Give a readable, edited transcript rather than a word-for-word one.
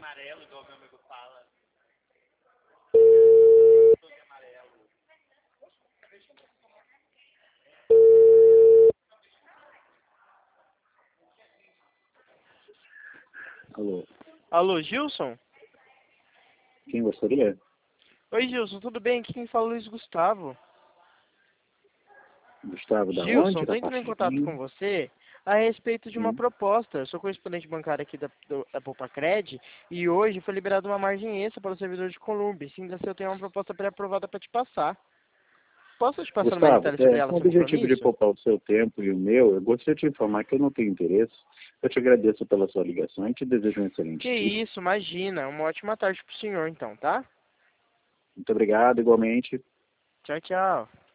amarelo, igual meu amigo fala. Tudo de amarelo. Alô, Alô, Gilson? quem gostaria? Oi, Gilson, tudo bem? Aqui quem fala é Luiz Gustavo. Gustavo, da Gilson, onde? estou Da entrando parte em de contato quem? com você a respeito de uma Sim. proposta. Eu sou correspondente bancário aqui da Poupa-Cred e hoje foi liberada uma margem extra para o servidor de Colômbia. Sim, eu tenho uma proposta pré-aprovada para te passar. Posso te passar mais Gustavo, detalhes sobre ela, com o sem objetivo de compromisso? poupar o seu tempo e o meu, eu gostaria de te informar que eu não tenho interesse. Eu te agradeço pela sua ligação e te desejo um Que excelente dia. isso, imagina. Uma ótima tarde pro senhor, então, tá? Muito obrigado, igualmente. Tchau, tchau.